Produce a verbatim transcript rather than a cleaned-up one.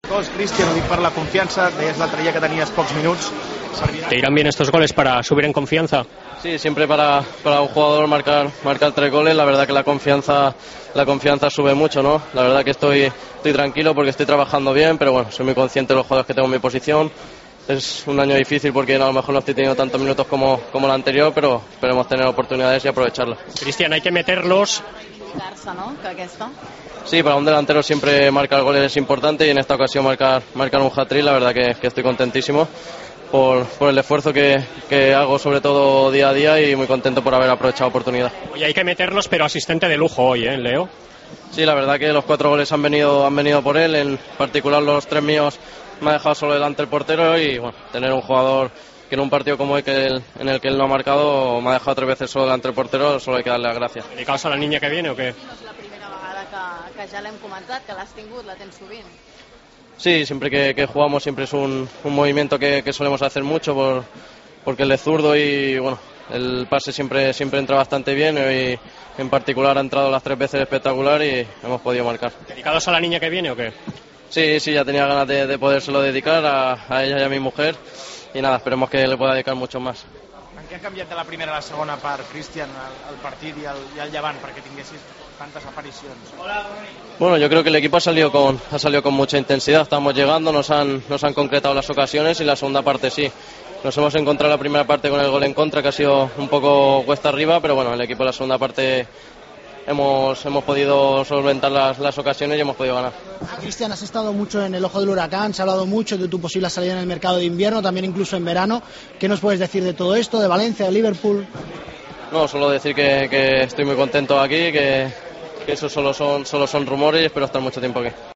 Gols, Cristian, ho dic per la confianza, deies l'altre dia que tenies pocs minuts. ¿Te irán bien estos goles para subir en confianza? Sí, siempre para, para un jugador marcar marcar tres goles, la verdad que la confianza la confianza sube mucho, ¿no? La verdad que estoy estoy tranquilo porque estoy trabajando bien, pero bueno, soy muy consciente de los jugadores que tengo en mi posición. Es un año difícil porque a lo mejor no estoy teniendo tantos minutos como, como el anterior, pero esperemos tener oportunidades y aprovecharlas. Cristian, hay que meterlos. ¿no? Que aquesta. Sí, para un delantero siempre marcar goles es importante y en esta ocasión marcar, marcar un hat-trick, la verdad que, que estoy contentísimo por, por el esfuerzo que, que hago sobre todo día a día y muy contento por haber aprovechado la oportunidad. Y hay que meterlos, pero asistente de lujo hoy, ¿eh, Leo? Sí, la verdad que los cuatro goles han venido, han venido por él, en particular los tres míos me ha dejado solo delante el portero y bueno, tener un jugador que en un partido como hoy que él, en el que él no ha marcado, me ha dejado tres veces solo delante del portero, solo hay que darle las gracias. ¿Dedicados a la niña que viene o qué? No és la primera vegada que, que ja l'hem comentat, que l'has tingut, la tens sovint. Sí, siempre que, que jugamos siempre es un, un movimiento que, que solemos hacer mucho por, porque él es zurdo y bueno, el pase siempre, siempre entra bastante bien y en particular ha entrado las tres veces espectacular y hemos podido marcar. ¿Dedicados a la niña que viene o qué? Sí, sí, ya tenía ganas de, de podérselo dedicar a, a ella y a mi mujer y nada, esperemos que le pueda dedicar mucho más. En què ha canviat de la primera a la segona part, Cristian, el, el partit i el, i el Llevant, perquè tinguessis tantes aparicions? Bueno, yo creo que el equipo ha salido con, ha salido con mucha intensidad, estamos llegando, nos han, nos han concretado las ocasiones y la segunda parte sí. Nos hemos encontrado la primera parte con el gol en contra, que ha sido un poco cuesta arriba, pero bueno, el equipo en la segunda parte hemos, hemos podido solventar las, las ocasiones y hemos podido ganar. Cristian, has estado mucho en el ojo del huracán, se ha hablado mucho de tu posible salida en el mercado de invierno, también incluso en verano. ¿Qué nos puedes decir de todo esto, de Valencia, de Liverpool? No, solo decir que, que estoy muy contento aquí, que, que eso solo son, solo son rumores y espero estar mucho tiempo aquí.